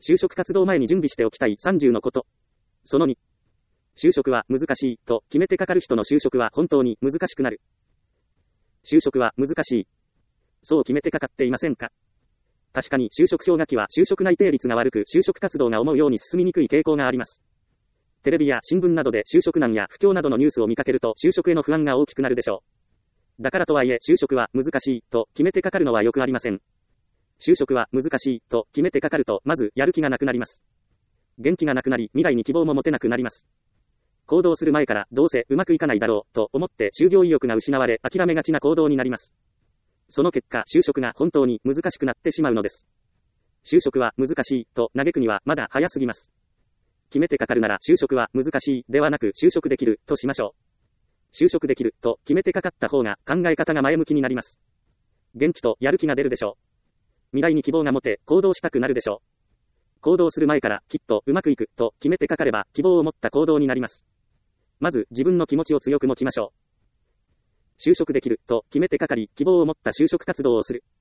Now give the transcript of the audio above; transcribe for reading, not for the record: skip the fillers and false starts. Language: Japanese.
就職活動前に準備しておきたい30のこと。その2。就職は難しいと決めてかかる人の就職は本当に難しくなる。就職は難しい。そう決めてかかっていませんか？確かに就職氷河期は就職内定率が悪く就職活動が思うように進みにくい傾向があります。テレビや新聞などで就職難や不況などのニュースを見かけると就職への不安が大きくなるでしょう。だからとはいえ就職は難しいと決めてかかるのはよくありません。就職は難しいと決めてかかるとまずやる気がなくなります。元気がなくなり未来に希望も持てなくなります。行動する前からどうせうまくいかないだろうと思って就業意欲が失われ諦めがちな行動になります。その結果就職が本当に難しくなってしまうのです。就職は難しいと嘆くにはまだ早すぎます。決めてかかるなら就職は難しいではなく就職できるとしましょう。就職できると決めてかかった方が考え方が前向きになります。元気とやる気が出るでしょう。未来に希望が持て行動したくなるでしょう。行動する前からきっとうまくいくと決めてかかれば希望を持った行動になります。まず自分の気持ちを強く持ちましょう。就職できると決めてかかり希望を持った就職活動をする。